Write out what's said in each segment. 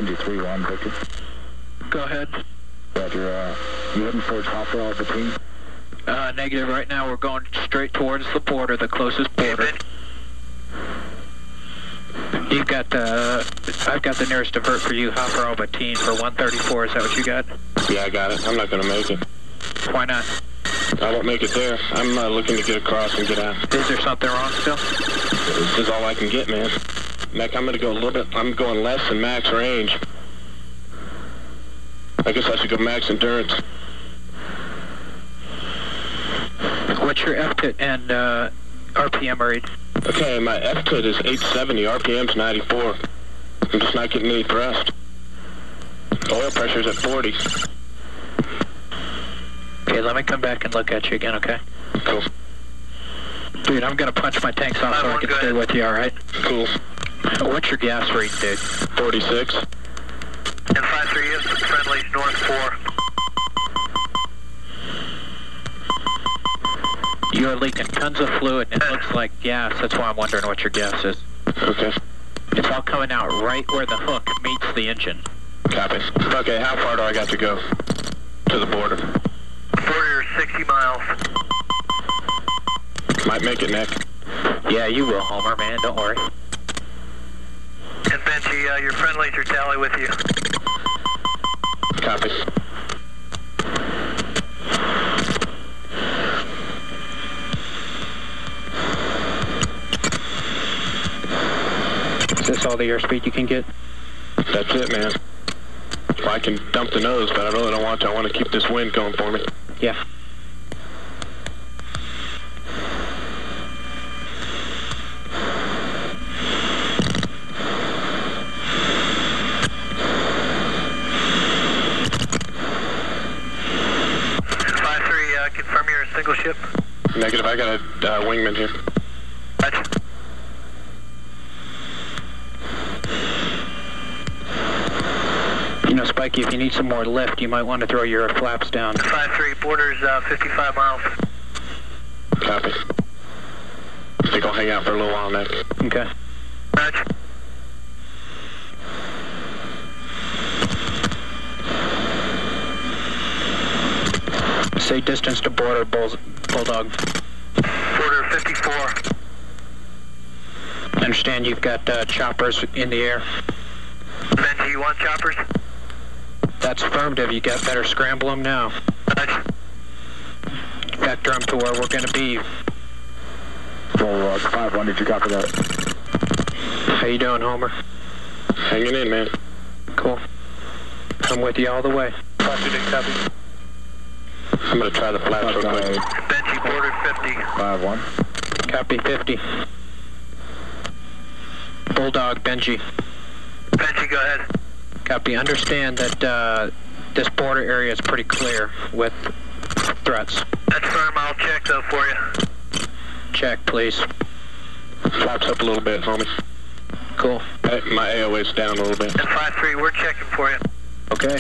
73-1, Victor. Go ahead. Roger, you heading towards Hopper Alpha Team? Negative. Right now we're going straight towards the border, the closest border. You've got I've got the nearest divert for you, Hopper Albertine for 134. Is that what you got? Yeah, I got it. I'm not going to make it. Why not? I won't make it there. I'm looking to get across and get out. Is there something wrong still? This is all I can get, man. Mac, I'm going to go a little bit. I'm going less than max range. I guess I should go max endurance. What's your FTIT and RPM read? Okay, my FTIT is 870, RPM's 94. I'm just not getting any thrust. Oil pressure's at 40. Okay, let me come back and look at you again, okay? Cool. Dude, I'm gonna punch my tanks off so I can stay with you, alright? Cool. What's your gas rate, dude? 46. And 53 is friendly, north 4. You're leaking tons of fluid and it looks like gas. That's why I'm wondering what your gas is. Okay. It's all coming out right where the hook meets the engine. Copy. Okay, how far do I got to go to the border? Border is 60 miles. Might make it, Nick. Yeah, you will, Homer, man. Don't worry. And Benji, your friendlies are tally with you. Copy. Is this all the airspeed you can get? That's it, man. Well, I can dump the nose, but I really don't want to. I want to keep this wind going for me. Yeah. Confirm you're a single ship. Negative, I got a wingman here. Roger. You know, Spikey, if you need some more lift, you might want to throw your flaps down. 53, border's 55 miles. Copy. I think I'll hang out for a little while, Nick. Okay. Roger. Say distance to border, Bulldog. Border 54. I understand you've got choppers in the air. Benji, you want choppers? That's affirmative. You got better scramble them now. Roger. Vector them to where we're going to be. Full 5-1, did you copy that? How you doing, Homer? Hanging in, man. Cool. I'm with you all the way. Copy. I'm going to try the flaps real quick. Benji, border 50. 5-1. Copy 50. Bulldog, Benji. Benji, go ahead. Copy. Understand that this border area is pretty clear with threats. That's firm. I'll check though for you. Check, please. Flaps up a little bit, homie. Cool. My AOA's down a little bit. And 53, we're checking for you. Okay.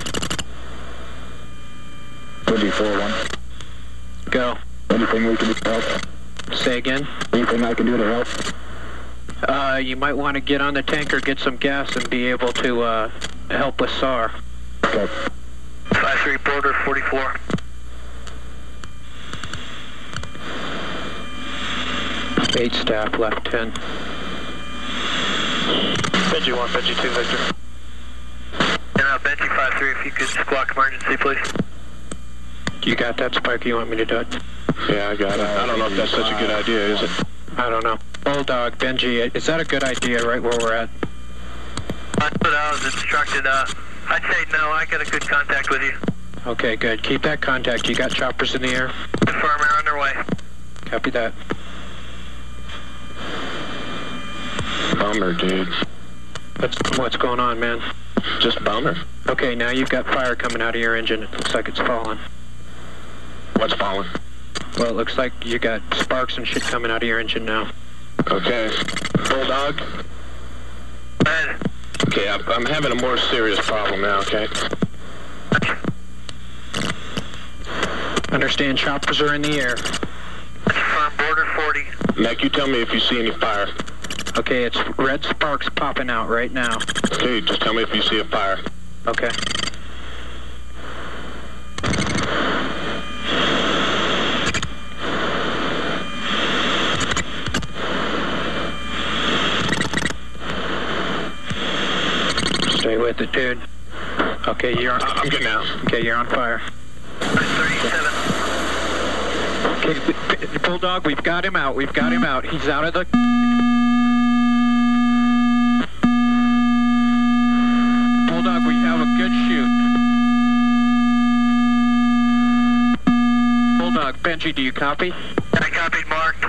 24-1. Go. Anything we can do to help? Say again? Anything I can do to help? You might want to get on the tanker, get some gas, and be able to help with SAR. Okay. 53, border 44. Eight staff, left 10. Benji 1, Benji 2, Victor. And Benji 53, if you could squawk emergency, please. You got that, Spike? You want me to do it? Yeah, I got it. I don't know if that's such a good idea, is it? I don't know. Bulldog, Benji, is that a good idea right where we're at? That's what I was instructed. I'd say no, I got a good contact with you. Okay, good. Keep that contact. You got choppers in the air? Confirm, they're on their way. Copy that. Bummer, dude. What's going on, man? Just bummer. Okay, now you've got fire coming out of your engine. It looks like it's falling. What's falling? Well, it looks like you got sparks and shit coming out of your engine now. Okay. Bulldog? Go ahead. Okay, I'm having a more serious problem now, okay? Understand choppers are in the air. That's firm, border 40. Mac, you tell me if you see any fire. Okay, it's red sparks popping out right now. Okay, just tell me if you see a fire. Okay. Stay with it, dude. Okay, you're on. I'm getting out. Okay, you're on fire. 37. Okay, Bulldog, we've got him out. We've got him out. He's out of the... Bulldog, we have a good shoot. Bulldog, Benji, do you copy? I copied, marked.